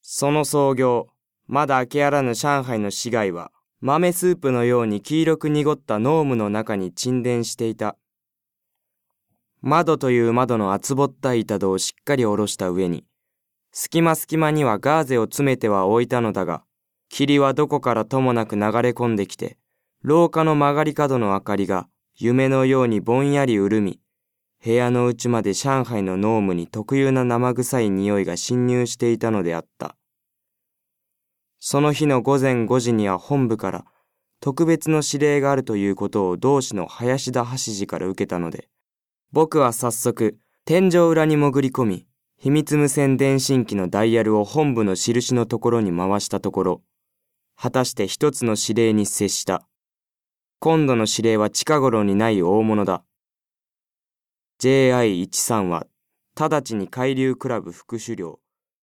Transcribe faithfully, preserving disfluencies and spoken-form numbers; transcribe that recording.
その創業、まだ明けあらぬ上海の市街は、豆スープのように黄色く濁った濃霧の中に沈殿していた。窓という窓の厚ぼったい板戸をしっかり下ろした上に、隙間隙間にはガーゼを詰めては置いたのだが、霧はどこからともなく流れ込んできて、廊下の曲がり角の明かりが夢のようにぼんやり潤み、部屋の内まで上海の濃霧に特有な生臭い匂いが侵入していたのであった。その日の午前ごじには本部から特別の指令があるということを同志の林田橋次から受けたので、僕は早速天井裏に潜り込み、秘密無線電信機のダイヤルを本部の印のところに回したところ、果たして一つの指令に接した。今度の指令は近頃にない大物だ。ジェイアイじゅうさん は直ちに海流クラブ副首領